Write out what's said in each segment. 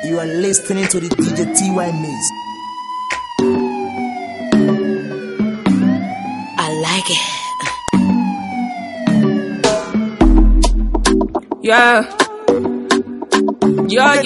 You are listening to the DJ TY Mix. I like it. Yeah. Yeah.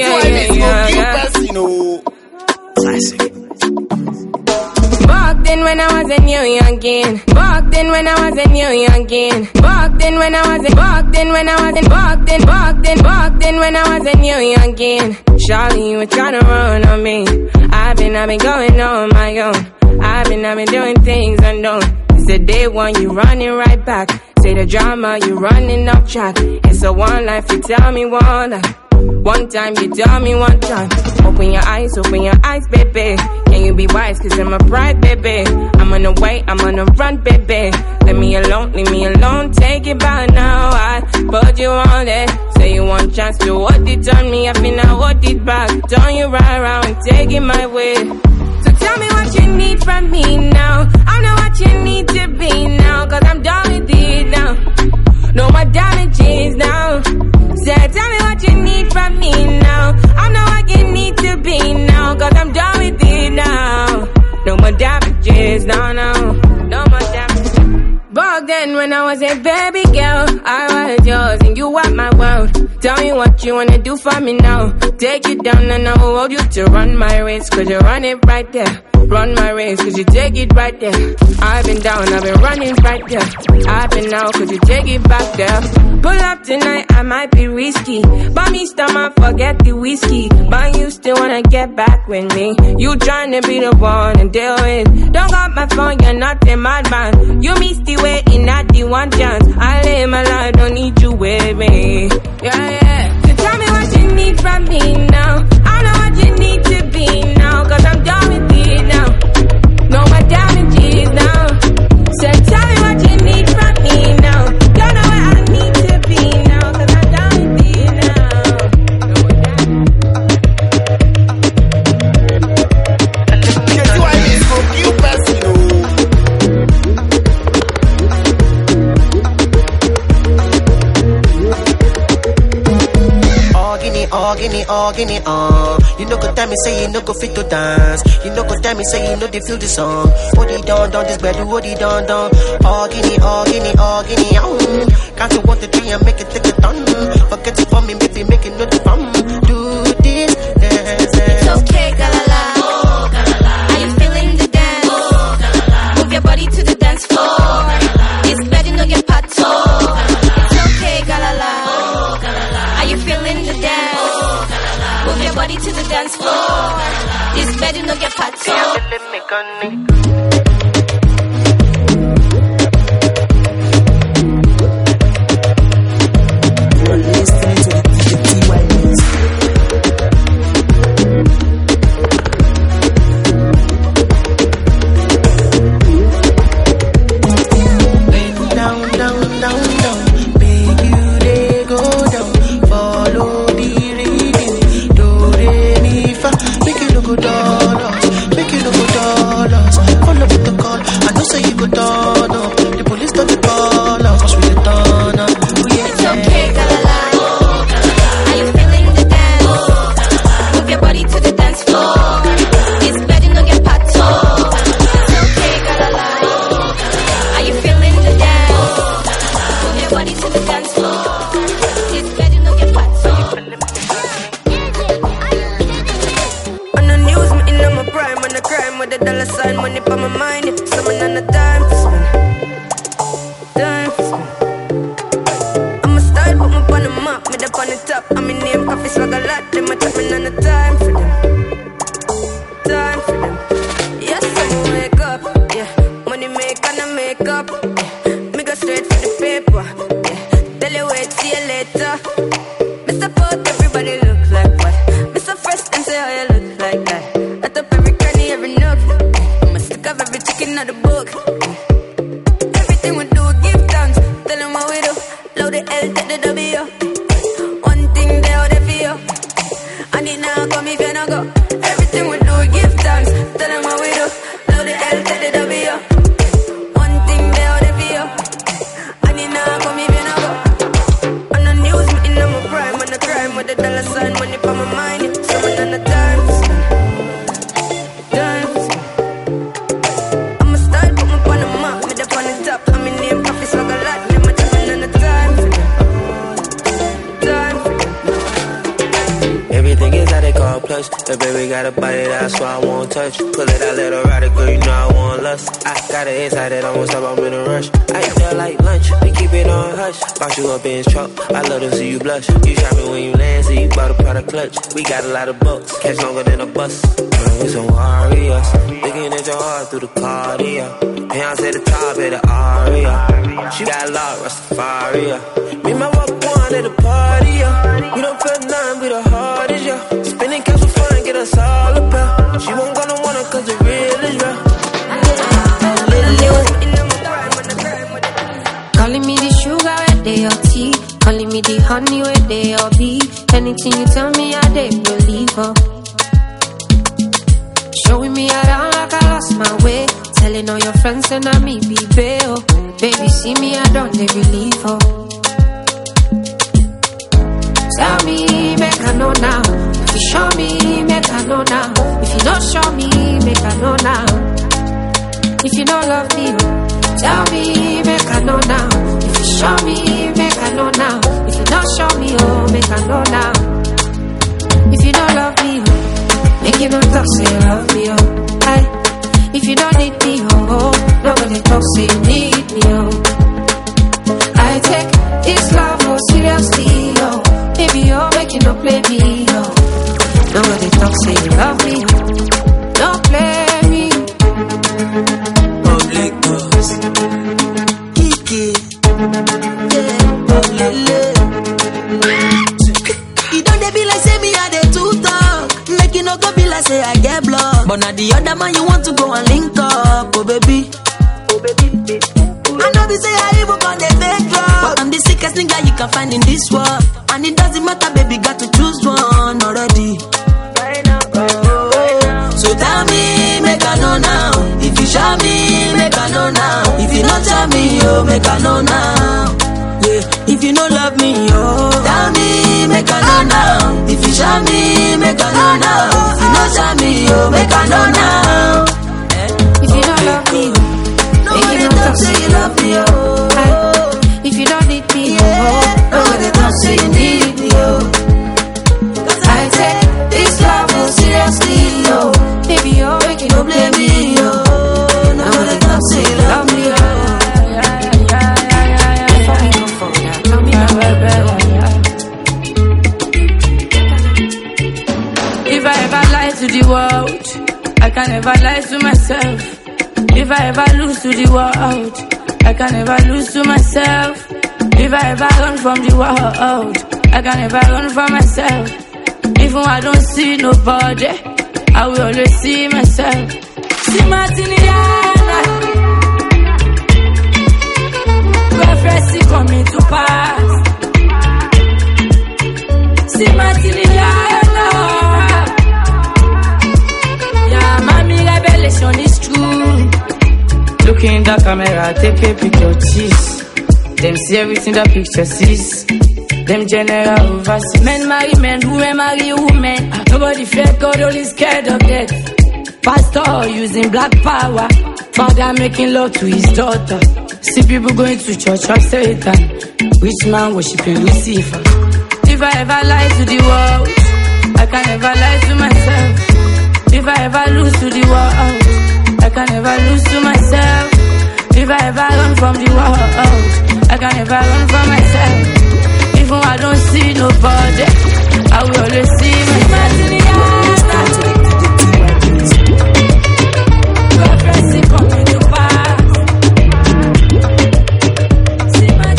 Classic. Walked in when I was a new youngin. Walked in when I was a new youngin. Walked in when I was a walked in when I was a walked in when I was a new youngin. Charlie, you were trying to run on me. I've been going on my own. I've been doing things unknown. It's the day one, you running right back. Say the drama, you running off track. It's a one life, you tell me one life. One time, you tell me one time. Open your eyes, baby. Can you be wise, cause I'm a bride, baby. I'm on the way, I'm on the run, baby. Leave me alone, take it back now. I put you on it. Say you want chance to hold it on me, I feel I hold it back. Turn you right around and take it my way. So tell me what you need from me now. I know what you need to be now, cause I'm done with it now. No more damages now. Say, tell me what you need from me now. I know what you need to be now, cause I'm done with it now. No more damages, no more damages. Back then when I was a baby girl, I was yours and you were my world. Tell me what you wanna do for me now. Take you down and I will hold you to run my race, cause you run it right there. Run my race, cause you take it right there. I've been down, I've been running right there. I've been out, cause you take it back there. Pull up tonight, I might be risky. Buy me stomach, forget the whiskey. But you still wanna get back with me. You tryna be the one and deal with. Don't got my phone, you're not a madman. You missed the way in that the one chance. I live my life, don't need you with me. Yeah. So tell me what you need from me now. I know what you need to be now, cause I'm done with it now. No more damages now. So tell me what you need from me now. Don't know where I need to be now, cause I'm done with it now. No more Guinea. You know go tell me say you no go fit to dance. You know go tell me say you know they feel the song. What he done, this better, what he done. Guinea. Can't you want the tree and make it take a ton? Forget it for me, maybe make it not fun. Do this, dance. It's okay, galala. Oh, galala. Are you feeling the dance? Oh, galala. Move your body to the dance floor. Oh, galala. It's better no get pat. Oh, galala. It's okay, galala. Oh, galala. Are you feeling the dance? Move your body to the dance floor. This bed no get fat. You are listening to the DJ TY Mix. Down. Make you they go down. Follow the rhythm. Do re mi fa. Make you no go dollars. Follow with the call. I know say you go turn up. The police got the call us. Cause we the turn up. It's okay, galala. Oh, galala. Are you feeling the dance? Oh, galala. Move your body to the dance floor. It's better no get pat. Oh, galala. It's okay, galala. Oh, galala. Are you feeling the dance? Oh, galala. Move your body to the dance floor. It's better no get pat. On the news, me in my prime, on the crime with the dollar sign, money for my mind. Someone on the time to spend. I'ma style, put me on the map, me up on the top. I'm in name, coffee swag a lot. Them a chat me on the time for them. Yes, I'ma wake up. Yeah, money make and I make up. Yeah, me go straight for the paper. Yeah, tell you wait, see you later. Mr. Port, everybody look like what? Mr. Fresh, and say how you look like that. I top every cranny, every nook. I'ma stick up every chicken out the book. Everything we do, give thanks. Tell them what we do. Load the L, take the W. One thing they out there for you. And it now come if you no go. Everything we do, give thanks. Tell them what we do. Load the L, take the W. One thing they out there for you. And it now come if you no go. On the news, me in my prime, on the crime with the dollar sign, money for my mind. Someone on the touch. The baby got a body, that's why I won't touch. Pull it out, let her ride it, girl, you know I want lust. I got an inside that I won't stop, I'm in a rush. I eat that like lunch, we keep it on hush. Box you up in his truck, I love to see you blush. You shot me when you land, so you bought a product clutch. We got a lot of bucks, catch longer than a bus. It's some warriors, looking at your heart through the cardio. Beyonce the top of the aria. She got locked, Rastafari. Me and my walk one at the party, yeah. We don't feel nothing, we the hardest, yeah. Spending cash for fun, get us all a pair. She won't gonna want it cause the real is real. Calling me the sugar where they are tea. Calling me the honey where they are bee. Anything you tell me, I they believe her. Showing me around like I lost my way. Telling all your friends and I me be bail. Baby, see me, I don't they believe her. Tell me, make I know now. If you show me, make I know now. If you don't show me, make I know now. If you don't love me, tell me, make I know now. If you show me, make I know now. If you don't show me, oh, make I know now. If you don't love me, oh, make you don't talk, say you love me, oh. Aye. If you don't need me, oh, nobody talk, say you need me, oh. I take this love, oh, seriously, oh. Baby, you're making no play me, oh. Nobody talk, say you love me, oh. Don't play me. Public girls, Kiki, yeah, oh lele. You don't they be like say me I dey too talk. Make you no go be like say I get blocked. But now the other man you want to go and link up, oh baby. I know be say I even got the fake drop, but I'm the sickest nigga you can find in this world. And it doesn't matter, baby, got to choose one already. Right now. So tell me, make I know now. If you show me, make I know now. If you not tell me, oh, make I know now. Yeah, if you don't love me, oh, tell me, make I know now. If you show me, make I know now. If you not tell me, oh, make I know now. If you don't love me, Nobody don't say you love me, oh. if you don't need me, Yeah, nobody don't say you need me, oh. Cause I take this love oh, seriously, oh. baby, you're making Don't blame me, oh. Nobody don't say you love me, oh. If I ever lie to the world, I can never lie to myself. If I ever lose to the world, I can never lose to myself. If I ever run from the world, I can never run from myself. Even when I don't see nobody, I will always see myself. See Martiniana, prophecy coming to pass. See Martiniana, yeah, mommy revelation is true. Look in the camera, take a picture, cheese. Them see everything the picture sees. Them general overseas. Men marry men, women marry women. Nobody fear God, only scared of death. Pastor using black power. Father making love to his daughter. See people going to church of Satan. Rich man worshiping Lucifer. If I ever lie to the world, I can never lie to myself. If I ever lose to the world, I can never lose to myself. If I ever run from the world, I can never run from myself. Even when I don't see nobody, I will always see myself. Prophecy coming to pass. See my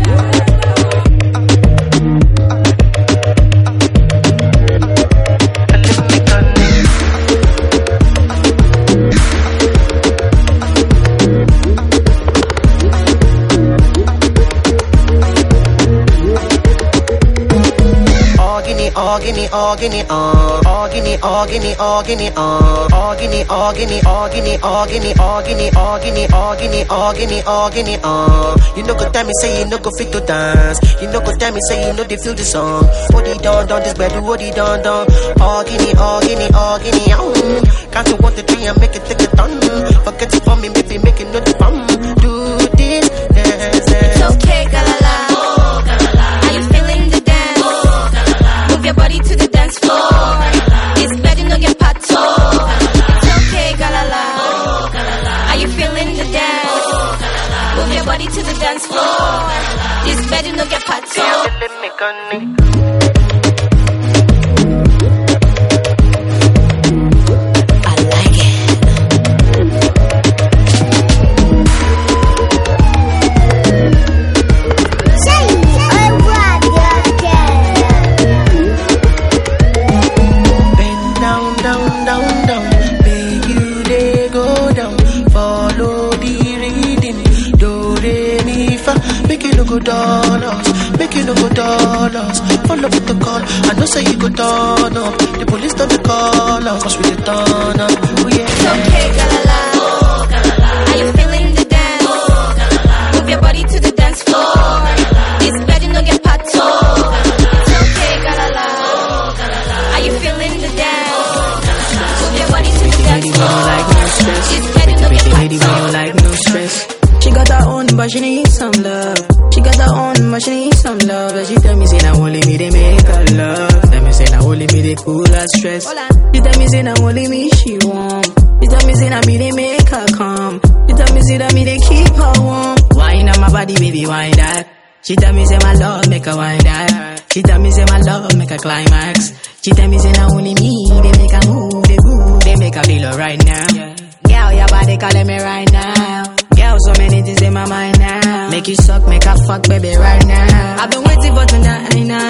Guinea, all Guinea, all Guinea, all Guinea, all Guinea, all Guinea, all Guinea, all Guinea, all Guinea, all Guinea, all Guinea, all Guinea, all Guinea, all Guinea, You know go tell me say you no go fit to dance. You know go tell me say you know they feel the song. What he done, this bed, what he done. All Guinea, all Guinea, all Guinea, Can't you want the tree and make it take a ton? Forget it for me, baby, make it no the fun. Do this, dance. It's okay, galala. Oh, galala. Are you feeling the dance? Oh, galala. Move your body to the dance floor. It's Follow with the call. I know say you go turn up. The police don't call us, cause we the turn up. Oh yeah. It's okay, galala. Oh, galala. Are you feeling the dance? Oh, galala. Move your body to the dance floor. This bed no get pato. Oh, it's okay, galala. Oh, galala. Are you feeling the dance? Oh, galala. Move your body to the dance floor. This bed no get pato. Like no stress. She got her own, but she needs some love. She got her own, but she needs some love. And she tell me, say, now only me, they make her love. Tell me, say, now only me, they cool her stress. She tell me, say, now only me, she warm. She tell me, say, now me, they make her calm. She tell me, say, that me, they keep her warm. Wine on my body, baby, wine that. She tell me, say, my love, make her wine that. She tell me, say, my love, make her climax. She tell me, say, now only me, they make her move, they make her feel right now. Girl, your body calling me right now. Girl, so many things in my mind now. Make you suck, make her fuck, baby, right now. I've been waiting for tonight,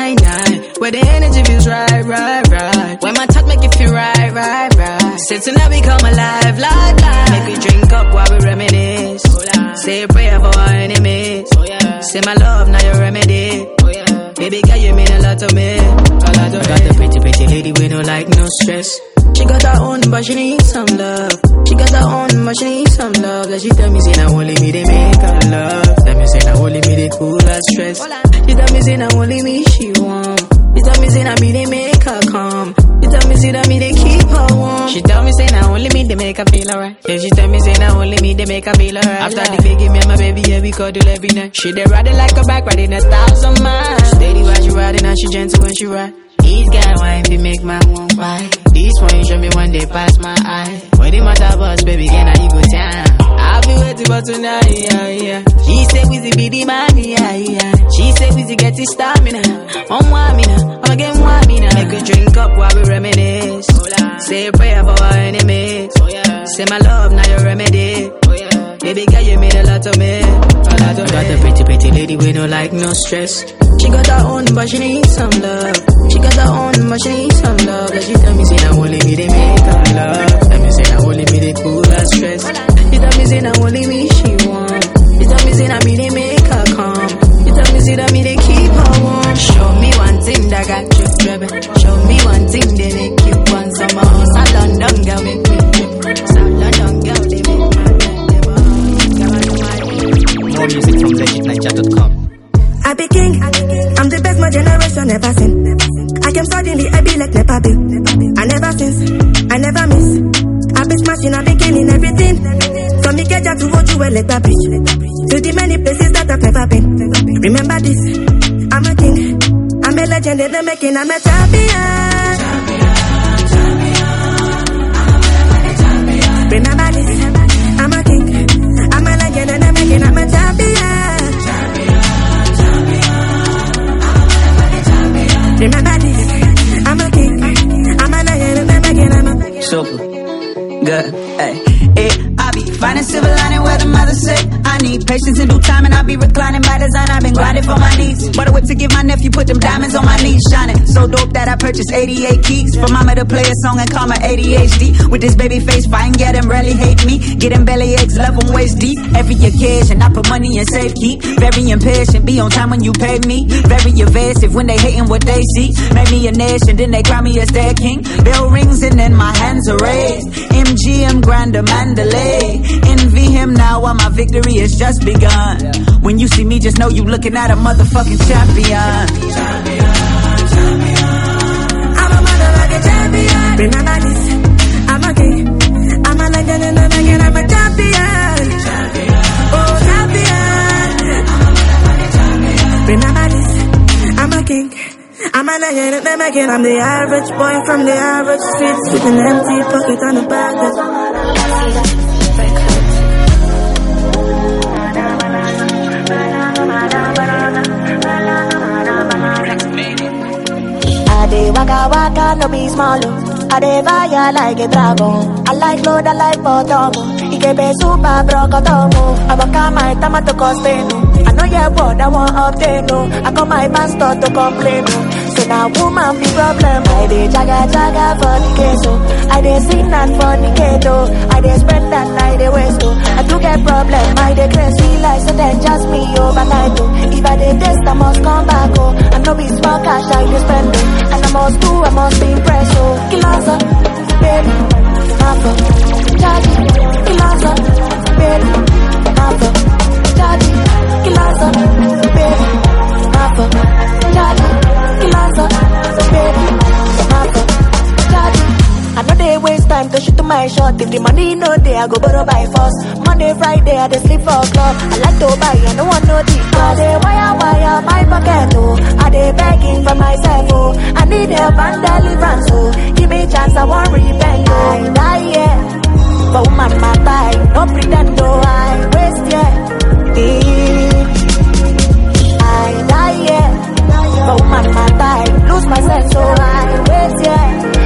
where the energy feels right. When my touch make you feel right. Say tonight we come alive, live. Make we drink up while we reminisce. Say a prayer for our enemies. Say my love, now your remedy. Baby girl, you mean a lot to me. Got the pretty lady with no like, no stress. She got her own, but she needs some love. She got her own, but she needs some love. Like she tell me, say, now only me, they make her love. Tell me, say, now only me, they cool her stress. She tell me, say, now only me, she warm. She tell me, say, now me, they make her calm. She tell me, say, that me, they keep her warm. She tell me, say, now only me, they make her feel alright. Yeah, she tell me, say, now only me, they make her feel alright. After the big give me and my baby, yeah, we cuddle every night. She they riding like a bike, riding 1,000 miles. Steady while she riding and she gentle when she ride. Each guy wine fi make my one fight. This one you show me one day pass my eye. When the matter bus, baby, can I go down? I'll be waiting for tonight, yeah. She say we be the man, yeah. She say we get the stamina. On one mina, I'm again one mina. Make a drink up while we reminisce. Say a prayer for our enemies. Say my love, now your remedy. Baby girl, you mean a lot to me. Got the pretty lady with no like, no stress. She got her own, but she needs some love. She got her own, but she needs some love. Like she tell me, say, now only me, they make her love. Tell me, say, now only me, they cool her stress. She tell me, say, now only me, she warm. She tell me, say, now me, they make her calm. She tell me, say, that me, they keep her warm. Show me one thing that got you driven. Show me one thing they make you want some more. South London girl make me trip. South London girl, they make my More music from legitniger.com. I be king, I'm the best my generation ever seen. I came suddenly, I be like Nepa Bing. I never since, I never miss. I be smashing, I be killing everything. From Ikeja to Ojuwe, like that bitch. To the many places that I've never been. Remember this, I'm a king. I'm a legend in the making, I'm a champion. Remember this, I'm a king. I'm a legend in the making, I'm a champion. Remember this, I'm a king. I'm a legend, I'm a super good, hey. I be finding silver lining where the mother say I need patience in due time, and I be reclining by design. I've been grinding for my needs. Bought a whip to give my nephew, put them diamonds on my knees, shining so dope that I purchased 88 keys for mama to play a song and call my ADHD. With this baby face, fine, yeah, them rarely hate me. Get them belly aches, love them waist deep. Every occasion, I put money in safe keep. Very impatient, be on time when you pay me. Very evasive when they hating what they see. Made me a nation, then they crown me as their king. Bell rings and then my hands are raised. MGM Grander Mandalay. Envy him now while my victory has just begun. When you see me, just know you looking at a motherfucking champion. I'm a motherfucking champion. Remember this, I'm a king. I'm a legend in the making, I'm a champion. Oh, champion. Remember this, I'm a king. I'm a legend in the making, I'm the average boy from the average streets with an empty pocket on the back. waka waka, no be small. I dey fire like a dragon. I like load, I like bottom. Ikebe super brokotomo. I waka my tomato cospeno. I know your word, I want update, no. I call my pastor to complain, no. Say now woman be problem. I dey jaga jaga for the queso. I dey sin and fornicato. I dey spend and I dey waste, oh. I do get problem. I dey crazy like so then just me overnight, oh. If I dey taste, I must come back, oh. I know be small cash, I dey spend, oh. And I must do, I must be impressed, oh. Kilosa, baby, mafo, charge, kilosa, baby, mafo, charge, kilosa, baby, mafo, charge, kilosa, baby, mafo, charge. I know they waste time to shoot to my shot. If the money no day, I go borrow by force. Monday, Friday, I dey sleep for club. I like to buy, I don't want no deal. I dey wire my pocket, oh. I dey begging for myself, oh. I need help and deliverance, oh. Give me chance, I won't repent, oh. I die, yeah. But woman, my die. No pretend, oh. I waste, yeah. I die, yeah. But woman, my die. Lose my sense, oh. I waste, yeah.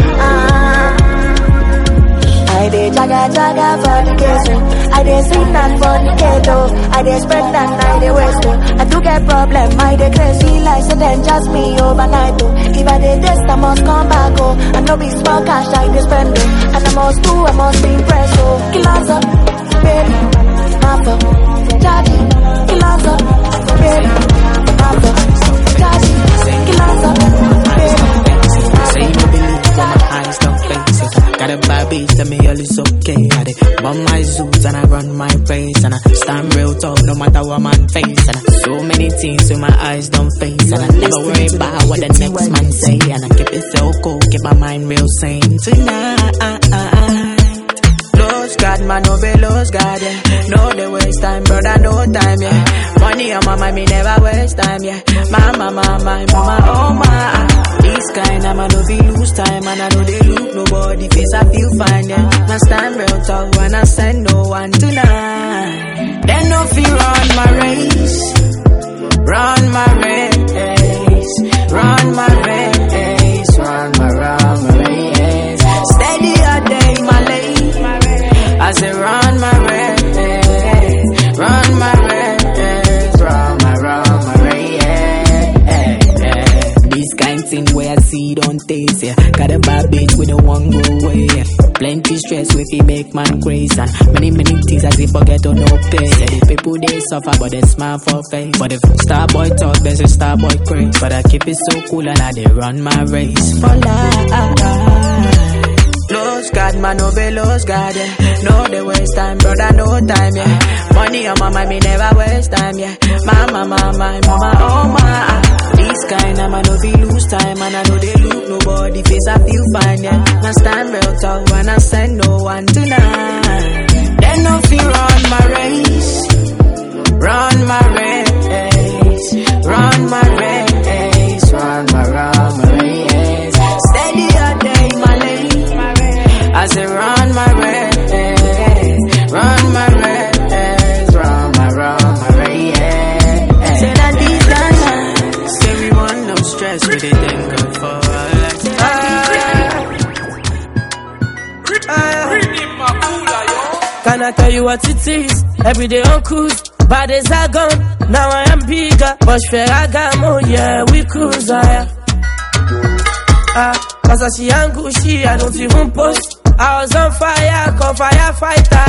I dey jaga jaga for the queso. I dey sin and fornicato. I dey spend and I dey waste, oh. I do get problem, I dey crazy like so then just me overnight, oh. If I dey taste, I must come back, oh. I know be small cash, I dey spend, oh. And I must do, I must be impressed, oh. Kilosa, baby, mafo, charge, kilosa, baby, mafo, charge, kilosa, baby. Say you believe when my eyes don't face it. Got a bad bitch, tell me all is okay. I dey bomb my zoos and I run my race. And I stand real tall no matter what man face. And I so many things with my eyes don't face. And I never worry about what the next man say. And I keep it so cool, keep my mind real sane. Tonight, Lord God, man, no be Lord God, yeah. No, they waste time, brother, no time, yeah. Money on my mind, me never waste time, yeah. Mama, oh my. This kind of man, no be lose time. And I know they look nobody face, I feel fine, yeah. I stand real tall when I send no one tonight. Then no fear run my race. Run my race. Run my race. Run my race. Steady a day, my lady. I say run my race. Run my race. Run my race. This kind of thing where I see don't taste, yeah. Got a bad bitch with a one go away, yeah. Plenty stress with it make man crazy. And many things as if forget to no pay. Yeah, the people they suffer but they smile for face. But if star boy talk, there's a star boy craze. But I keep it so cool and I they run my race for life. Lost God, man, no be lost God, yeah. No, they waste time, brother, no time, yeah. Money on my mind, me never waste time, yeah. Mama, oh my. This kind of man, no be lose time. And I know they look nobody face, I feel fine, yeah. I stand real tall when I send no one tonight. Then no fear run my race. Run my race. Run my race. Run my race. Steady a day, my lady. I say run my race. Run my race. Run my race. Say that these times, say we want no stress with it, then go for our life. Can I tell you what it is? Every day on cruise, bad days are gone. Now I am bigger, but Ferragamo, yeah, we cruise higher. Cause I see Angushi, I don't even post. I was on fire, call firefighter,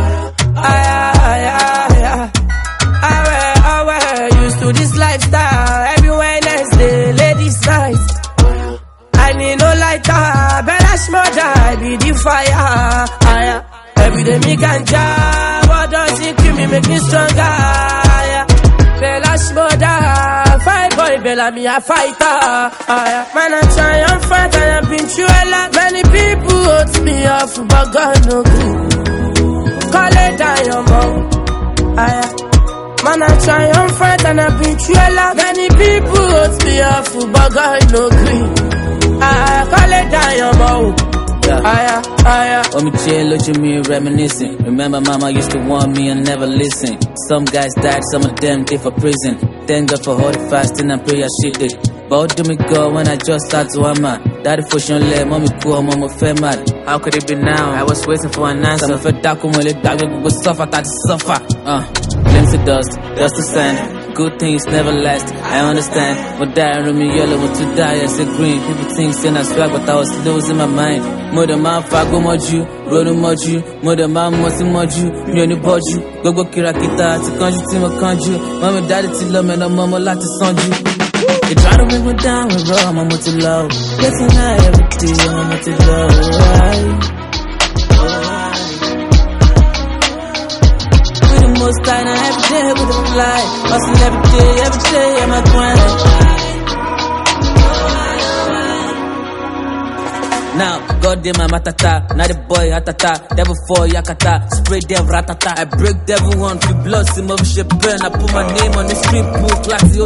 I used to this lifestyle. Every Wednesday, ladies' night. I need no lighter, better smother, I be the fire. Every day me ganja, what does it kill me, make me stronger. Bella smother, fight boy, Bella me a fighter. Man, I try and fight, I have been through a lot. Many people hurt me off, but God no good. Call it down your mouth. Man, I try and fight, and I've been through a lot. Many people hurt me off, but God no good. Call it down your mouth. When me chill, look at me reminiscing. Remember mama used to warn me and never listen. Some guys died, some of them did for prison. Thank God for all the fasting and prayer she did. But do me go when I just start to hammer. Daddy fusion let mommy cool, mama fed mad. How could it be now? I was waiting for an answer. I'm fed dark, when it dark, we go suffer, that suffer. Flames to dust to sand. Good things never last, I understand. But die on me yellow, want to die, I say green. People think saying I swag, but I was losing my mind. Mother man, fago moju, rono moju. Mother man, mosi moju, nyoni boju. Gogo kirakita, ti kanju, ti mo kanju. Mama daddy ti love me, no mama like to sanju. They try to bring me down with raw, mama too low. Getting high every day, mama too low. We the most tight, and every day with the fly. Hustling every day, I'm a grind. Now, God damn my matata, not a boy atata, devil for yakata, spray them ratata. I break devil one, free blood, sim of shit pen. I put my name on the street book, class 10.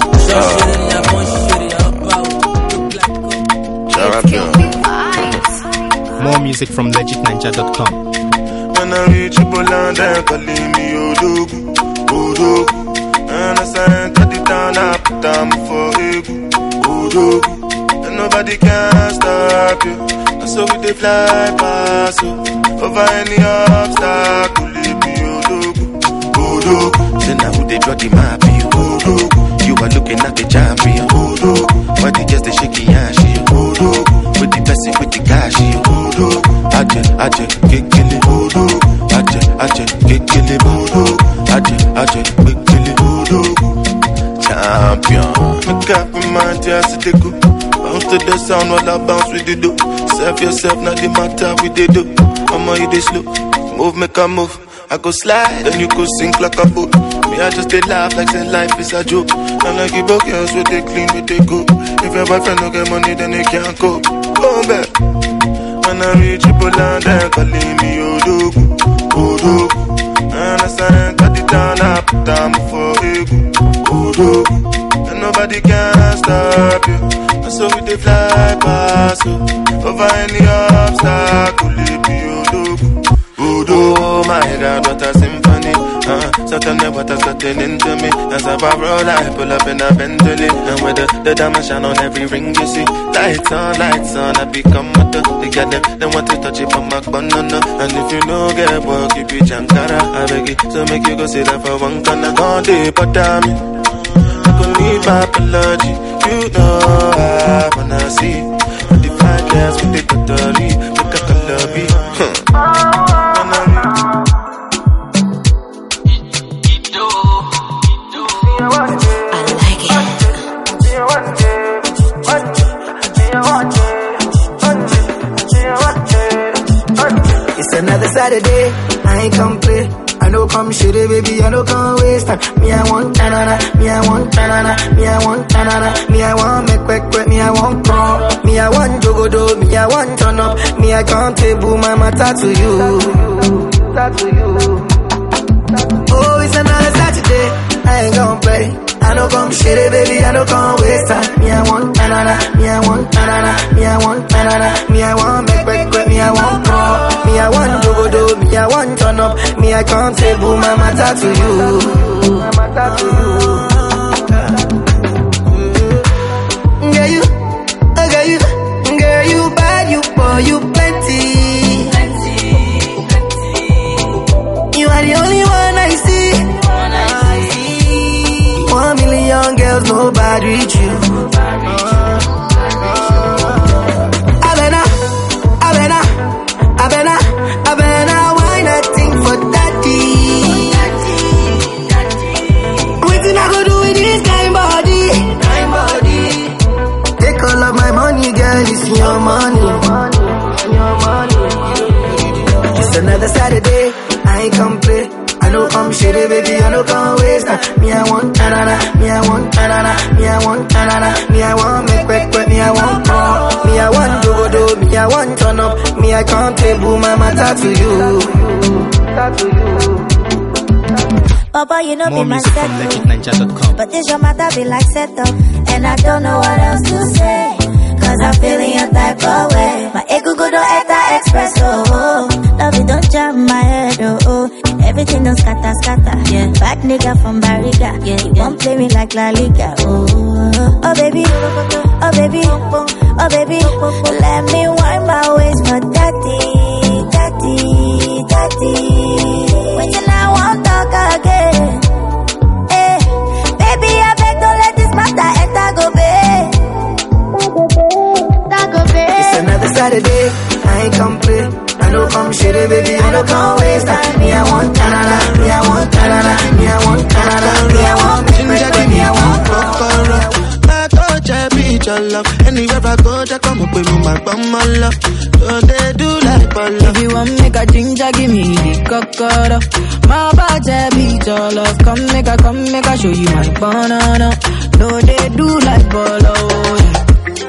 More music from legitninja.com. When I reach Poland, they're calling me Odogu, Odogu. And I sent to the town, I put them for Egu, Odogu. And nobody can stop you. And so we they fly past you. Over any obstacle, leave me Odogu, Odogu. So now who they draw the map, you Odogu. You are looking at the champion, Odogu. But they just the shaky ass, you Odogu. With the blessing, with the cash, you Odogu. Aje, kekele, Odogu. Aje, kekele, Odogu. Aje, kekele, Odogu. Champion. Make up in mind, just to go. Bounce to the sound while I bounce with the do. Serve yourself, not the matter with the do. I'ma you they slow. Move, make a move. I go slide, then you go sink like a boat. Me, I just they laugh like say life is a joke. And like you broke girls with they clean, with they go. If your boyfriend don't get money, then they can't cope. Go back. When I reach Poland, they're calling me Odogu, Odogu. And I stand at the town, I put them for Egu, Odogu. And nobody can stop you. And so we they fly past you. Over any obstacle, leave me Odogu, Odogu. Oh my God, what a symphony. Certainly what has gotten into me. As I roll, I pull up in a Bentley. And with the diamond shine on every ring you see. Lights on, I become what they get them. They want to touch it from my banana. And if you know get work, you be Jankara. I beg you, so make you go sit down for one corner. All day, but damn it, I could need my apology. You know I wanna see. With the fine girls with the totally. Make a color be. Another Saturday, I ain't come play. I know come shitty, baby, I know come waste time. Me, I want tanana, me, I want tanana, me, I want tanana, me, I want make quick, me, I want crawl, me, I want jogodo, me, I want turn up, me, I can't table my matter to you. Oh, it's another Saturday, I ain't gon' play. I know come shitty, baby, I know come waste time. Me, I want tanana, me, I want tanana, me, I want tanana, me, I want make quick, me, I want crawl, me, I want jogodo, me, I want turn up, me, I can't table my matter to you. Girl, you bad, you poor, you plenty. You are the only one I see. 1 million girls, nobody reach you. I better, why nothing for daddy? Waiting I go do with this kind body. Take all of my money, girl, it's your money. It's another Saturday, I ain't come play. I know come shitty, baby, I know come waste time. Me, I want tanana, me, I want tanana, me, I want tanana, me, I want make quick, me, I want crawl, me, I want jogodo, me, I want turn up, me, I can't table my matter to you. Papa, you know More be my music from legitninja.com. but this your matter be like settle, and I don't know what else to say. Cause I'm feeling your type of way. My ego go to Eta Express, oh. Love it don't jam my head, oh. Everything don't scatter, yeah. Bad nigga from Barriga, yeah. You won't play me like La Liga, oh. Oh baby, Oh baby, let me wind my waist for daddy, daddy, daddy. When you now want talk again, eh? Baby, I beg don't let this matter enter go bed. It's another Saturday, I ain't come play. I know come shitty, baby, I know come waste time. Me, I want ta-da-da, me, I want ta-da-da, me, I want ta-da-da, me, I want ginger, me, I want kokoro. I touch a beach, your love. Anywhere I go, just come up with me, my bum, my love. So they do like ball. If you want make a ginger, give me the kokoro. My body beat your love. Come make a show you my banana. No, they do like ball, oh, yeah.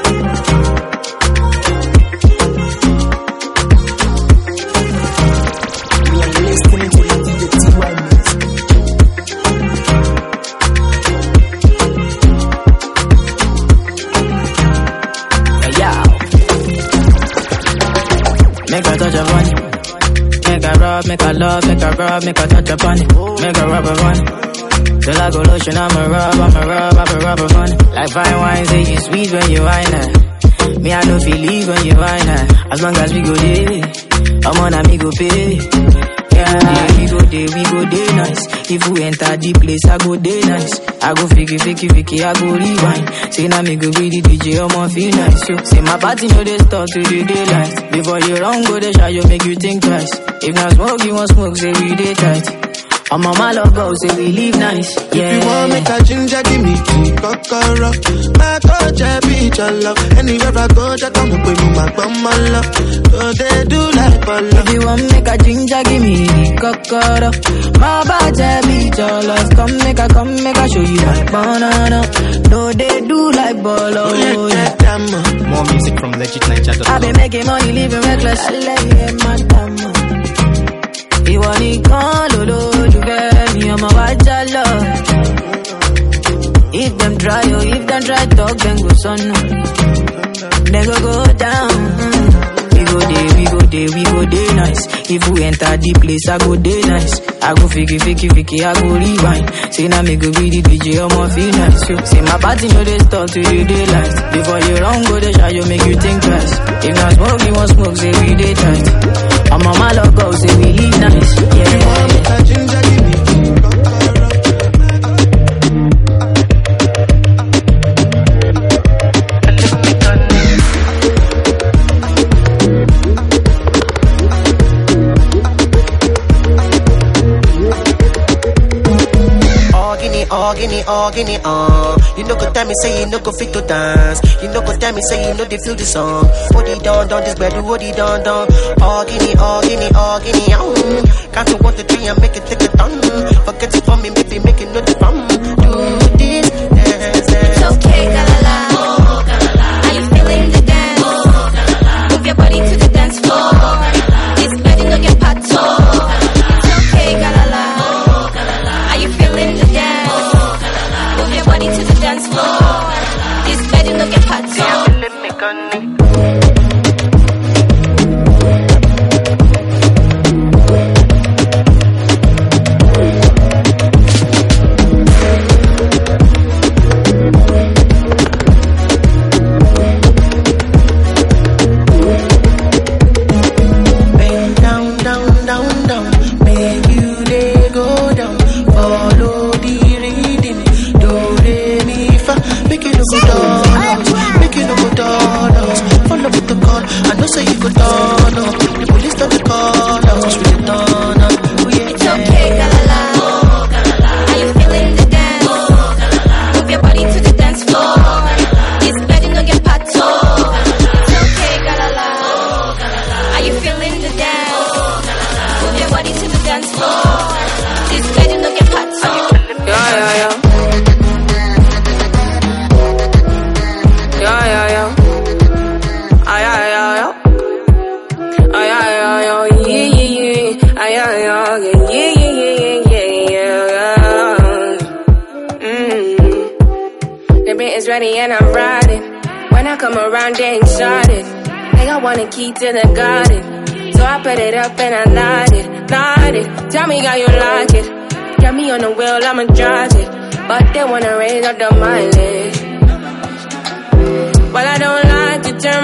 Make a touch upon it. Make a rub, make a love, make a rub, make a touch upon it. Make a rub upon it. Till I go lotion, I'ma rub upon it. Like fine wine, say you sweet when you wine it. Me, I don't feel leave when you wine it. As long as we go there, I'm on amigo pay. Yeah, we go there nice. If we enter the place, I go there nice. I go fiki, I go rewind. Say now me go be the DJ, I'ma feel nice. So, say my party know they start to the daylight. Before you run, go the shot, you make you think twice. If not smoke, you want smoke, say we day tight. I'm on my love go, say we live nice. Yeah. If you want make a ginger, give me the kokoro. My touch a beach, your love. Anywhere I go, just come up with me, my bum, my love. So they do like ball. If you want make a ginger, give me the kokoro. My body beat your love. Come make a show you my banana. No, they do like ball, oh, yeah. More music from legitninja.com. I've been making money, living reckless. I lay in my dama. You want it gone, lolo, you get me, I'm a watch love. If them try, talk, then go son. Then go down. We go day nice. If we enter the place, I go day nice. I go fiki, I go rewind. Say now me go be the DJ, I'ma feel nice. So, say my party know they start to the daylight. Before you run, go the shot, you make you think twice. If not smoke, you want smoke, say we day tight. I'm on my love go, say we live nice. Yeah. Guinea, You know go tell me say you no go fit to dance. You know go tell me say you know they feel the song. What it done, this better, what it done. Guinea, Can't you want the tree and make it take a ton. Forget it for me, maybe make it not fun. Do this, dance. It's okay, galala. Are you feeling the dance? Move your body to the dance floor. It's better no get pato. It's okay, galala. Are you feeling the dance? Move your body to the dance floor. It's better no get pato. Let me go. Say you go turn up, the police don't be call us, cause we dey turn up. It's okay, galala. Are you feeling the dance? Move your body to the dance floor. It's better no get pato. It's okay, galala. Are you feeling the dance? Move your body to the dance floor. It's better no get pato. Yeah. It's ready and I'm riding. When I come around, they ain't shotted. They got one key to the garden. So I put it up and I lied it. Tell me how you like it. Got me on the wheel, I'ma drive it. But they wanna raise up the mileage. Well, I don't like to turn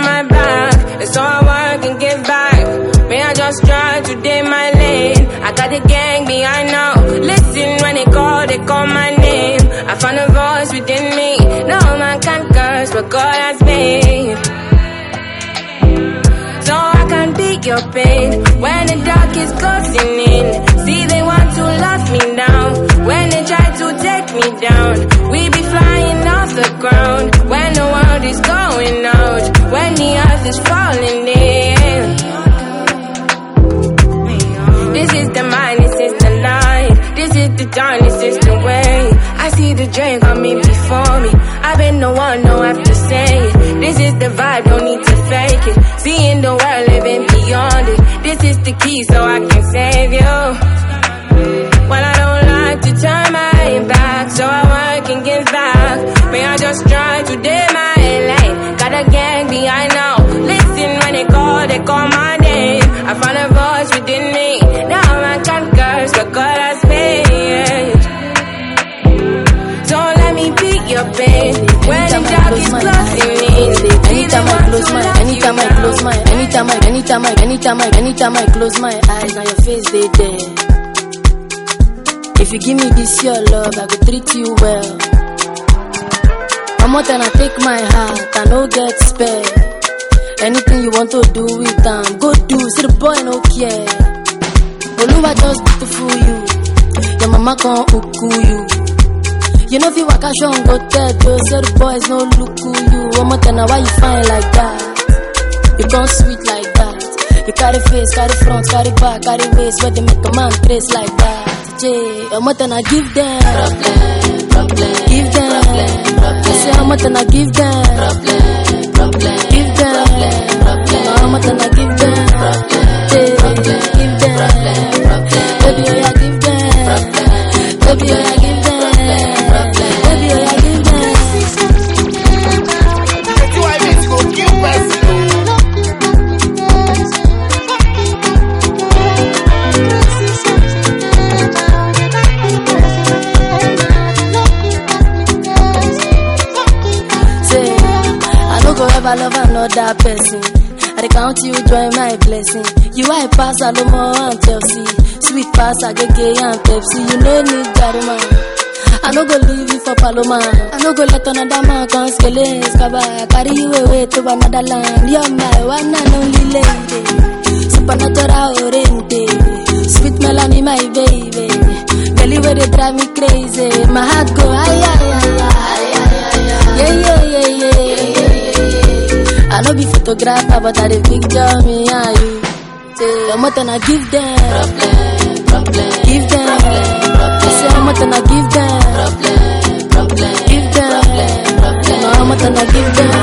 God has made. So I can be your pain when the dark is closing in. See, they want to lock me down when they try to take me down. We be flying off the ground when the world is going out, when the earth is falling in. This is the mind, this is the night, this is the dawn, this is the way. I see the dream coming before me. I've been the one, no have to say it. This is the vibe, don't need to fake it. Seeing the world, living beyond it. This is the key, so I can save you. Well, I don't like to turn my back, so I work and give back. May I just try to do my lane. Got a gang behind now. Listen when they call my name. I found a voice within me. Now I can't curse, but God has made. So let me be your pain when the dark is closing in. Anytime I close my anytime I close my eyes, now your face they there. If you give me this your love, I could treat you well. I'm out and I take my heart, I no get spare. Anything you want to do with them, go do. See the boy no care. Oluwa just beautiful you. Your mama can't uku you. You know if you walk a show and go tell you, say the boys no look who you. One more time, why you fine like that? You can't sweet like that. You carry face, carry front, carry back, carry waist, where they make a man trace like that. One more time, I give them problem, give them problem. I say one more time, I give them problem, give them problem. One more time, I give them problem, give them problem. Baby, oh yeah, give them problem. Baby, oh yeah, give them problem. Baby, oh yeah, give them. Do I need to go kill myself? Ever love another person. I count you join my blessing. You I pass Alomo and Chelsea. Sweet pass Agege and Pepsi. You no need Garima. I no go leave you for Paloma. I no go let another man come skele skaba. Carry you away to another land. You're my one and only lady. Supernatural oriente. Sweet Melanie my baby. Belly where they drive me crazy. My heart go ay ay ay ay. Yeah yeah yeah yeah. I no be photographer, but I dey picture me and you. Say, I'm not gonna give them problem, give them problem. Say, I'm not gonna give them problem, give them problem. No, I'm not gonna give them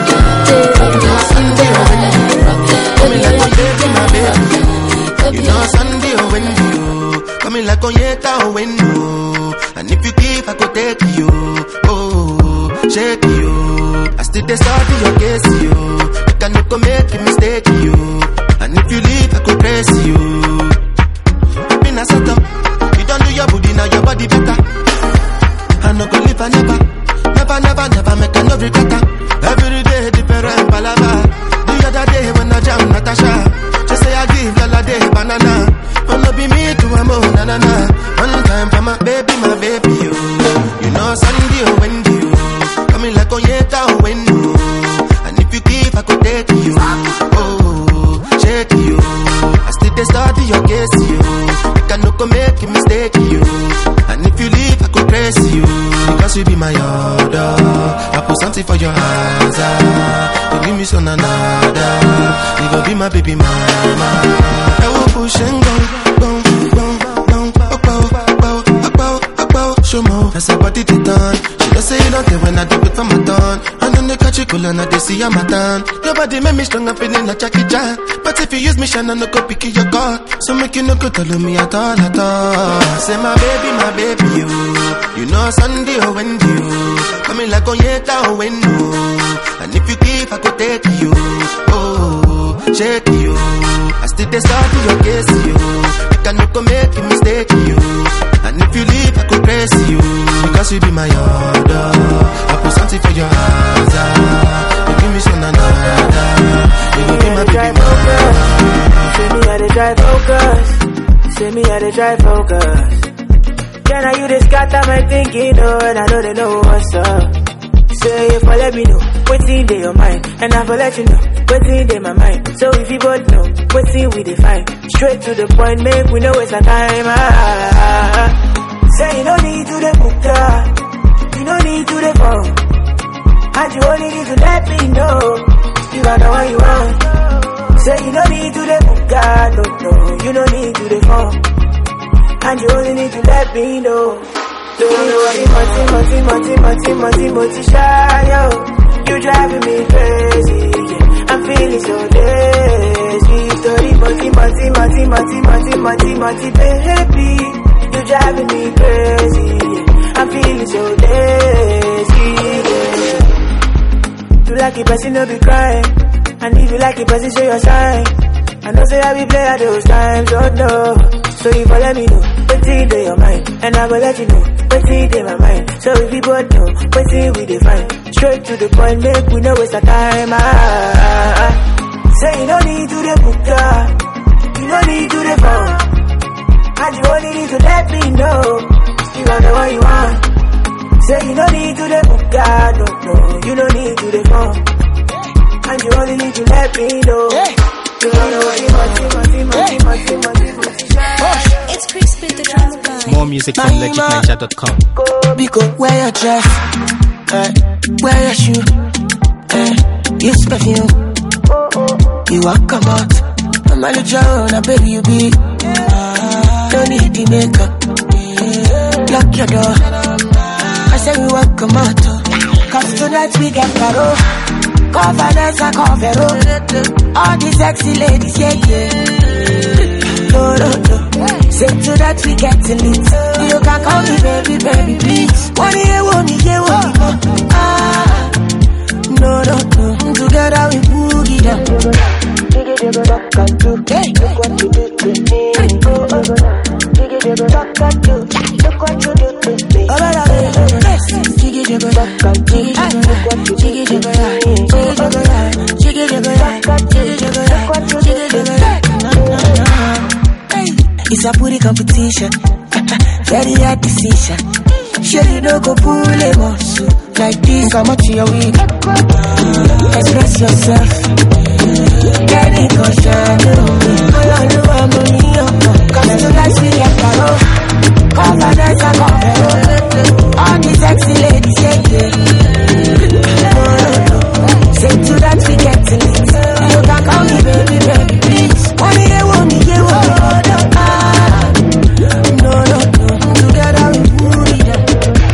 You know Sunday or window, coming like Onyeta or window. And if you give, I could take you. Oh, shake you. I still decide to your case, you. I cannot go make a mistake, you. And if you leave, I could press you. Been a set up. You don't do your body, now your body better. I no go live, I never make a no regret. Every day, different palava. The other day, when I jam Natasha, she say I give all day banana. Wanna be me to a mo, na na na. One time for my baby, you. You know Sunday or Wendy, coming like Onyeta or window. And if you give, I could take you. Oh, shake you. I still dey study your case, you. I cannot go make a mistake, you. And if you leave, I could press you. Because you be my order. I put something for your eyes. You give me some another. You gon' be my baby mama. I will push and go. Show more. That's a body to turn. She just say you don't care when I do it for my turn. And then they catch you cool and I they see I'm a turn. Your body make me strong, I'm feeling like Jackie Chan. But if you use me, shine, I no go pick your card. So make you no go tell me at all. Say my baby, you. You know Sunday or Wendy, you. Coming like Onyeta or window. And if you give, I could take you. Oh, shake you. I still decide to your case, you. I cannot go make a mistake, you. And if you leave, I could press you. Because you be my order. I put something for your eyes. You give me some another. You gon' be my baby mama. Say me how to drive focus. Say me how to drive focus. Can I you just scatter my thinking, oh, and I know they know what's up. Say if I let me know. what's in your mind, and I will let you know what's in my mind. So if you both know what's in we define, straight to the point, make we know waste our time. Say you don't need to the book, you don't need to the phone, and you only need to let me know you are the one you want. Say you don't need to the book, no, you don't need to the phone, and you only need to let me know. Don't worry, multi, shy, yo. You driving me crazy, yeah. I'm feeling so lazy. Story, multi, baby. You driving me crazy, yeah. I'm feeling so lazy, yeah. You like it, but you no be crying. And if you like it, but you show your sign. I know say I be play at those times, oh no. So if you let me know what's in your mind, and I will let you know what's in my mind. So if you both know what's in we define, straight to the point, make we know waste our time. Say you don't need to the book, you don't need to the phone, and you only need to let me know you are the one you want. Say you don't need to the book, no, you don't need to the phone, and you only need to let me know. It's crispy the drama guy. More music from legitninja.com. Because wear your dress, wear your shoe, use perfume. You walk about, I'm a little baby you be. Don't need the makeup, lock your door. I say we walk out, cause tonight we get paro. Confidence and confero. All these sexy ladies, yeah. No. Say to that we get to meet. You can call me baby, please. One year, no. Together we boogie down. Look what you do to me. Look what you do to me. It's a pretty competition, very hard decision. Sure you don't go pull a muscle like this. How much you weak? Express yourself. Get it caution. All I know I'm money up. Cause tonight we get paro. Confidence and confero. All these sexy ladies, yeah. No. Say to that we get to meet. You can call me baby, please. One day won't be here, no. Together we put it up.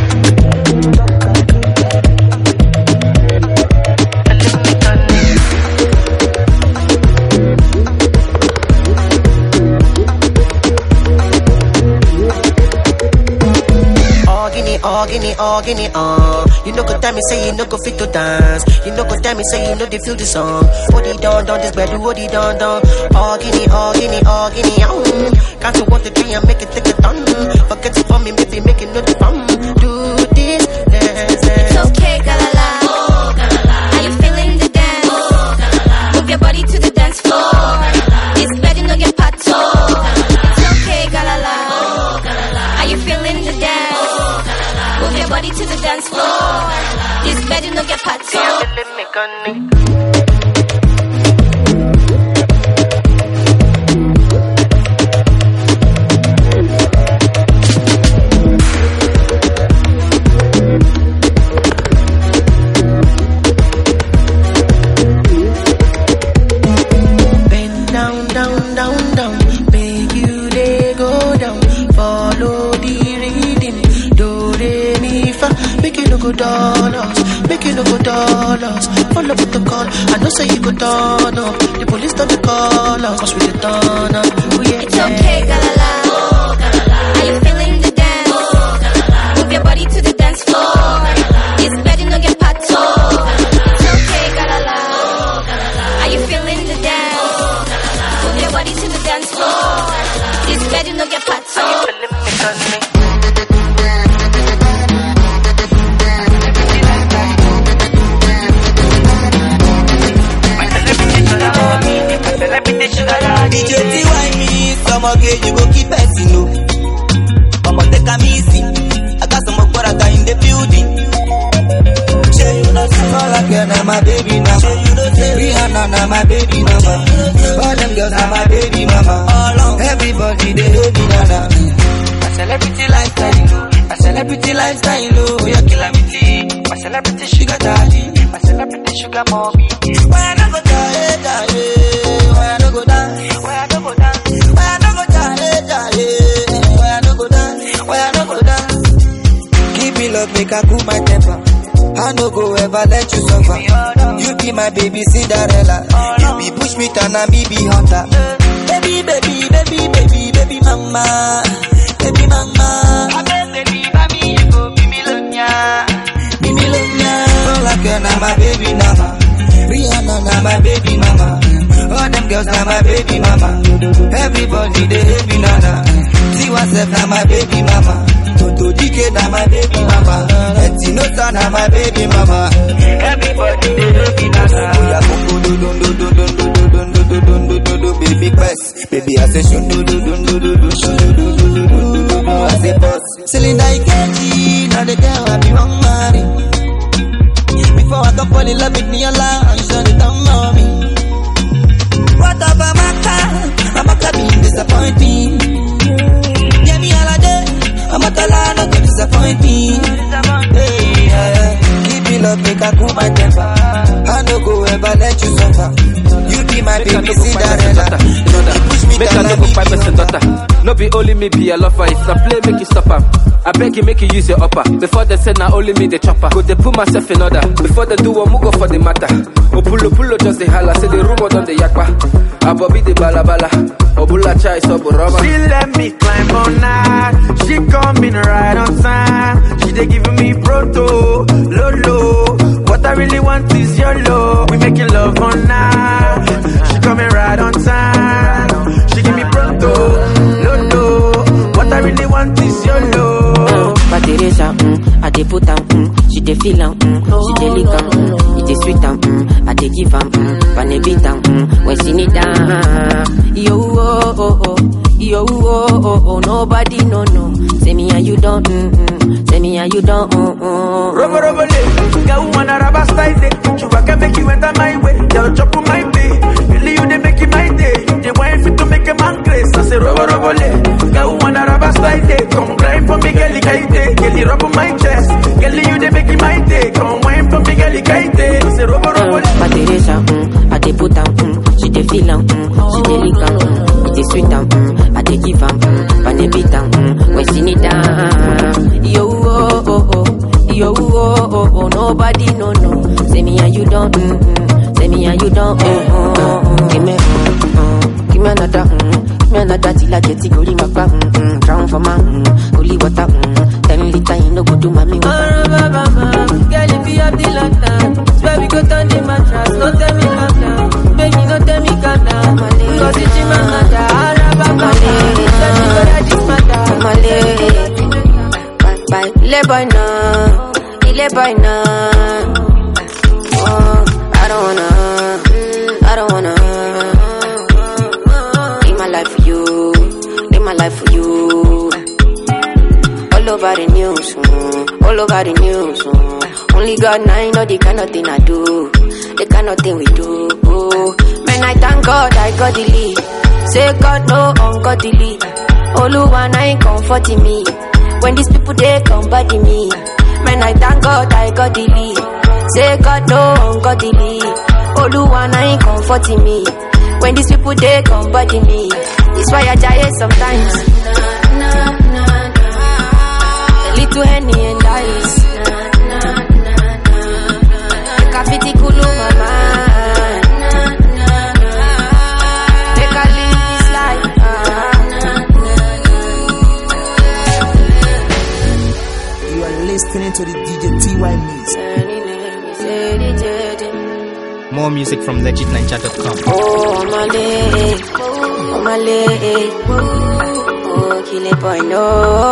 Guinea, You no go tell me say you no go fit to dance. You no go tell me say you no dey feel the song. What he done, this bed, what he done. All Guinea, Can't you want the tree and make it take a ton? Forget it for me, maybe make it no the fun. Do this, dance. It's okay, galala. Are you feeling the dance? Move your body to the dance floor. This bed no get pato. It's okay, galala. Are you feeling the dance? Move your body to the dance floor. This bed no get pato. Follow protocol, I know say you go turn up. The police don't call us, cause we the turn up. It's okay, galala. Are you feeling the dance? Move your body to the dance floor. This bed no get pato. It's okay, galala. Are you feeling the dance? Move your body to the dance floor. This bed no get pato. Are you feeling me? DJ T.Y. me, some okay, you go keep passing, no. I'ma take a easy. I got some more in the building. Say you know, all I can, I'm baby mama. Rihanna na my baby mama. All them girls are my baby mama. Everybody they baby nana. My celebrity lifestyle, my celebrity lifestyle, oh you killing me. My celebrity sugar daddy, my celebrity sugar mommy. Why I no go die? Why I no go die? Why I no go die? Why I no go die? Why I no go die? Why I no go die? Give me love, make I cool my temper. I no go ever let you suffer. You be my baby Cinderella. You be push me and I be hunter. Baby, baby, baby, baby, baby mama, baby mama. Baby, baby, you go be millionaire, be millionaire. All I can na my baby mama. Rihanna na my baby mama. All them girls na my baby mama. Everybody they baby nana. Tiwa Sef na my baby mama. Toto DK na my baby mama. Etinosa na my baby mama. Everybody they baby nana. Oya koko do do do do do do do do do do do do baby quest. Baby I say shun do do do do do do shun do do do do do do do. I say boss. Celine Ikeji, now the girl I be wrong marry. Before I can fall in love with me alone, I'm sure they don't know me. What up Amaka being disappointing. Yeah me all a day, Amaka not to disappoint me. Hey, yeah. Keep me love, make I cool my temper. I no go ever let you suffer. You be my baby Cinderella. You push me down and I be 5% daughter. No be only me be a lover, it's a play make you stop her. I beg you make you use your upper. Before they say now only me the chopper. Go they put myself in order. Before they do one go for the matter. Oh pulo just the holla. Say the rumor done the yakpa. Abobi the balabala. Obula chai so rubber. She let me climb on night. She coming right on time. She they giving me proto, lolo. What I really want is your love. We making love on night. She coming right on time. She give me proto, lolo. What I really want is your love. But Teresa, I dey put am, she dey feel am, she dey lick am, it dey sweet am, I dey give am, pan a beat am, when she need am. Yo oh oh oh, yo oh oh oh, nobody no. Say me and you don't, say me and you don't. Robo le, girl wanna rubber style it. You can make you enter my way, girl chop on my day. Really you dey make it my day. You dey want fit to make a man grace. I say robo le, girl wanna rubber style it. Come grind for me, girl kaite. Girl rub on my chest, girl you dey make it my day. Come wine for me, girl kaite. I say robo le. But Teresa, I dey put am, she dey feel am, she dey lick am, it dey sweet am, I dey give am, pan a beat am, when she need am. Yo oh oh oh, yo oh oh oh, nobody no. Say me and you don't, say me and you don't. Give me another, give me another till I get it. Go my back, drown for my holy water. 10 liter, you no go do mommy. Girl, if you have the lantern, swear we go turn the mattress. Don't tell me calm down, baby, don't tell me calm down. Cause it's in my mother, bye, le boy now. Oh, I don't wanna. Live my life for you, live my life for you. All over the news, all over the news. Only God now know the kind of thing I do, the kind of thing we do. Man, I thank God I got the lead. Say God no ungodly. Oluwa na ain't comforting me. When these people they come body me. Man, I thank God I got the lead. Say God no ungodly. Oluwa na ain't comforting me. When these people they come body me. It's why I die sometimes. A little Henny and ice. Kafiti kulu mama. Make I live this life. You are listening to the DJ TY Mix. More music from legitninja.com. Oh, my leg. Oh, kill it, boy, no.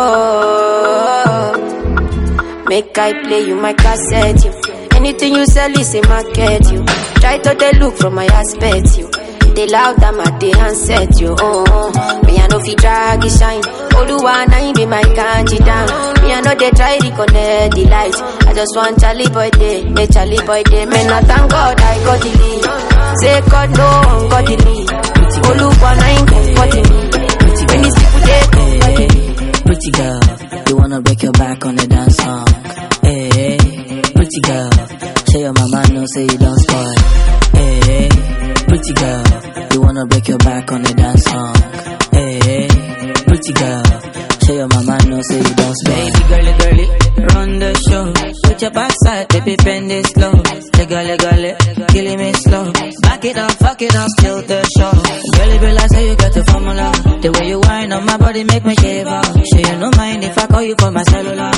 Make I play you my cassette, you. Anything you sell is a market, you. Try to they look from my aspect, you. They loud them at the handset, you. Me I know fi drag it shine. Oluwa na him be my kanji down. Me I know they try to connect the lights. I just want Charlie boy day, make Charlie boy day. Man, I thank God I got the lead. Say God no one got the lead. Oluwa na him got the lead. When these people they come back in. Pretty girl, you wanna break your back on the dance song. Hey, pretty girl, say your mama no say you don't spoil. Hey, pretty girl, you wanna break your back on the dance song. Hey, pretty girl, say your mama no say you don't spoil. Baby girly, girly, run the show. Put your backside, baby bend it slow. Legale, killing me slow. Back it up, fuck it up, till the show. Girly, girl, I say you got the formula. The way you whine on my body make me shiver. Say you no mind if I call you for my cellular.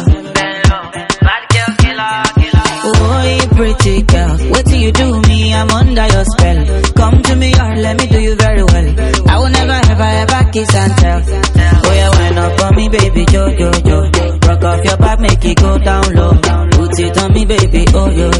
Oh, you pretty girl, what do you do me? I'm under your spell. Come to me or let me do you very well. I will never ever kiss and tell. Oh yeah, wind up on me, baby, yo. Rock off your back, make it go down low. Put it on me, baby, oh yo.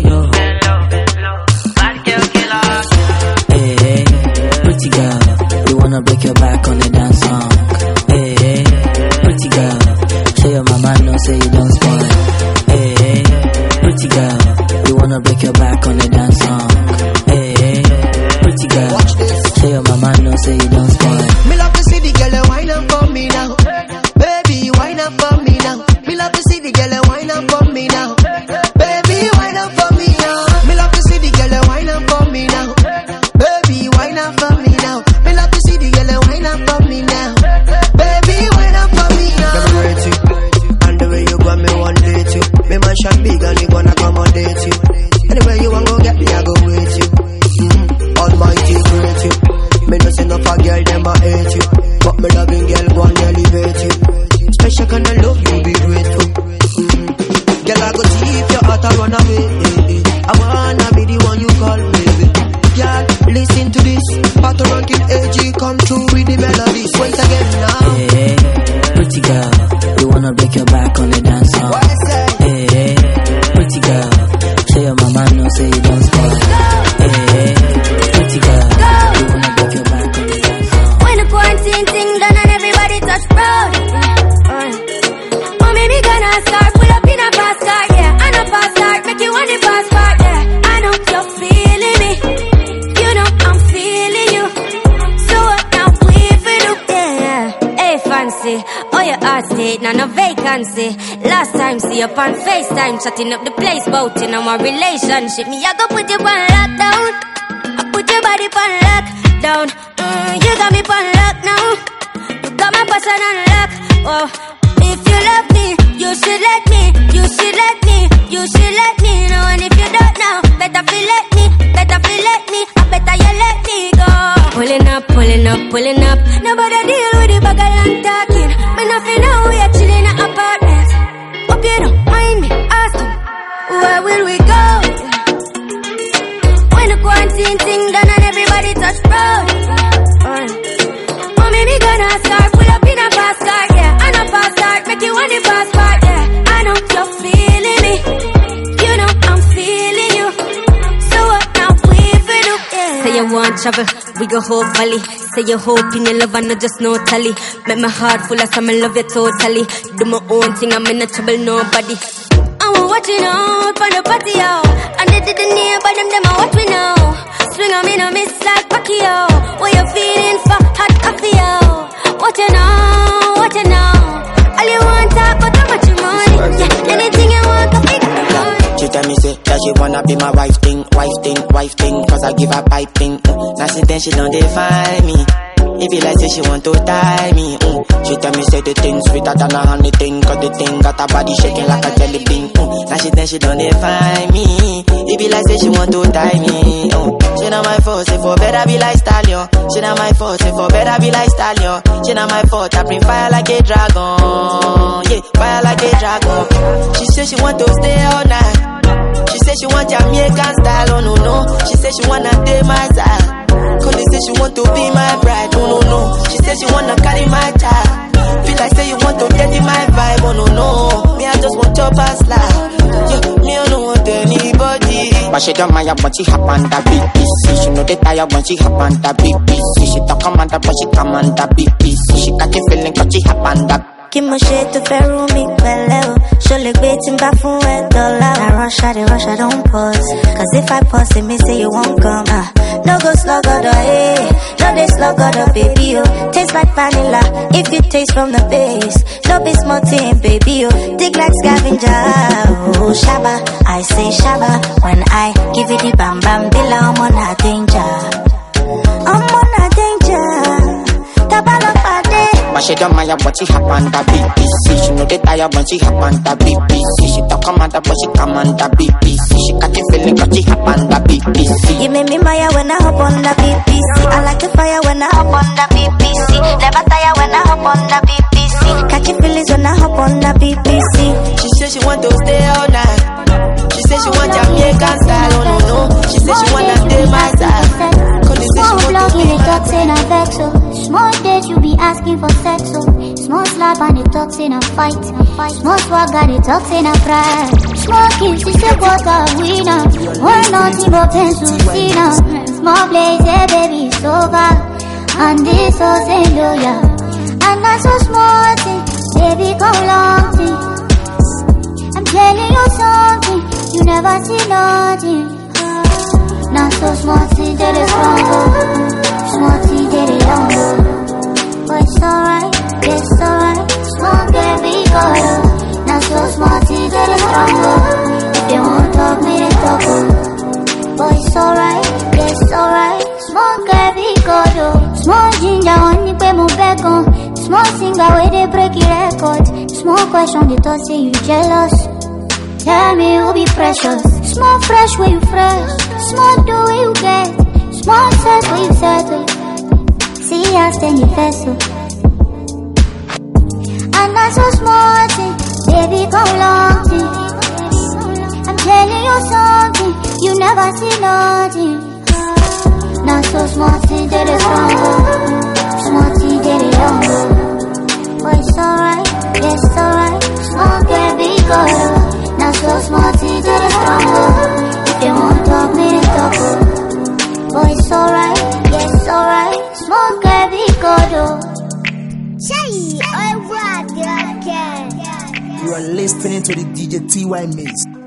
Hey, pretty girl, you wanna break your back on the dance song. Hey, pretty girl, say your mama no say you don't spoil. Hey, pretty girl, you wanna break your back on the dance song. Hey, pretty girl, say your mama no say you don't spoil. Me love to see the girl wine up for me now. Baby, wine up for me now. Me love to see the girl wine up for me now. Baby, wine up for me now. Me love to see the girl wine up for me now. Baby, wine up for me now. Me love to see the girl wine up for me now. Baby, wine up for me now. Let me rate you, and the way you got me one date you. Me man shot big and me gonna accommodate you. Anywhere you want go get me, I go with you. Almighty great you. Me no say no for girl them a hate you, but me loving girl go and elevate you. Special kind of love you be grateful. Girl I go see if your heart a run away. I wanna be the one you call baby. Girl listen to this, Pato Rankin AG come through with the melodies. Once again now. Hey, pretty girl, you wanna break your back on the dance song. Hey, pretty girl, say your mama no say you don't spoil. Hey, pretty girl, you wanna break your back on the dance song. When the quarantine thing done and everybody touch road. Mommy, me gonna start, pull up in a fast car, yeah. And a fast start, make you want the fast part, yeah. I know you're feeling me, you know I'm feeling you. So what now we feel, yeah. Hey fancy, oh your heart state, now no vacancy. Last time see you on FaceTime, chatting up the place, bout in our relationship. Me I go put you on lockdown, I put your body on lockdown. You got me on lock now, you got my passion on lock. Oh, if you love me, you should let me, you should let me, you should let me know. And if you don't know, better feel let me, better feel let me, I better you let me go. Pulling up, pulling up, pulling up. Nobody deal with the bag of land talking. Me nothing know we are chilling in apartment. Hope you don't mind me asking, where will we go? When the quarantine thing done and everybody touch road. Mommy, me gonna start, pull up in a fast car, yeah. And a fast start, make you want the fast part, yeah. I know you're feeling me, you know I'm feeling you. So what now we feel do, yeah. Say you want travel, we go whole valley. Say you hope in your love and not just no tally. Make my heart full of some, I love you totally. Do my own thing, I'm in no trouble, nobody. I'm watching out on the patio, and they didn't hear about them I watch me now. Swing on me, no miss like Pacquiao. What you feeling for hot coffee, yo? What you know, what you know. All you want talk about how much money. Yeah, anything you want, go pick up. She tell me say that she wanna be my wife thing, cause I give her piping. Now since then she don't define me. If you like say she want to tie me, she tell me say the thing sweeter than a honey thing, cause the thing got her body shaking like a jelly bean. Now she don't define me. If you like say she want to tie me, she not my fault, say for better be like stallion. She not my fault, say for better be like stallion. She not my fault, I bring fire like a dragon. Yeah, fire like a dragon. She say she want to stay all night. She say she want Jamaican style, oh no no. She say she wanna date my side. Cause they say she want to be my bride, oh no no. She say she wanna carry my child. Feel like say you want to get in my vibe, oh no no. Me I just want your past life. Yeah, me I don't want anybody. But But she don't mind when she hop on the BBC. She know they tired when she hop on the BBC. She talk commander but she command the BBC. She got the feeling cause she hop on the Kí mo ṣe tó fẹ́ rú mi pẹ̀lẹ́ o. Ṣo lè gbé tí n bá fún ẹ dọ́là o. Na rush, I don't pause. Cause if I pause, it mean say you won't come. No go slug or no dey slug or baby o. Taste like vanilla, if you taste from the base. No be small thing, baby o. Dig like scavenger, oh shaba. I say shaba, when I give you the bam bam bila, I'm on a danger. I'm on a danger. Tabala pade. But she don't mind when she hop on the BBC. She know they tired when she hop on the BBC. She talk commander but she command the BBC. She got the feeling cause she hop on the BBC. You make me maya when I hop on the BBC. I like the fire when I hop on the BBC. Never tire when I hop on the BBC. Catching feelings when I hop on the BBC. She said she want to stay all night. She said she want Jamaican style, oh no. She said she want to stay my side. Small plug in the toxin and vex, so small date you be asking for sex, so small slap and the toxin and fight. Small swagger the toxin and pride. Small kiss she say quarter winner. One nothing but pencil see now. Small blaze, hey baby, it's over. And this so say loyal. And that's so small thing, baby come long thing. I'm telling you something, you never see nothing. Not so small, see that it's wrong. Small, see that it's long. But it's alright, it's alright. Small, baby, go. Not so small, see that it's wrong. If you won't talk, me then talk. But it's alright, it's alright. Small, baby, go. Small ginger, one you pay more back on. Small singer, where they break your record. Small question, they thought say you jealous. Tell me who be precious. Small fresh where you fresh. Small do where you get. Small set where you settle. See us then you vessel. And that's so small thing. Baby come long thing. I'm telling you something. You never see nothing. Not so small thing that is wrong. Small thing that is wrong. But it's alright, it's alright. Small baby girl. Not so small, see that it's wrong. If you won't talk, me then talk. Boy, it's alright, yes, alright. Small girl, be good. You are listening to the DJ TY Mix.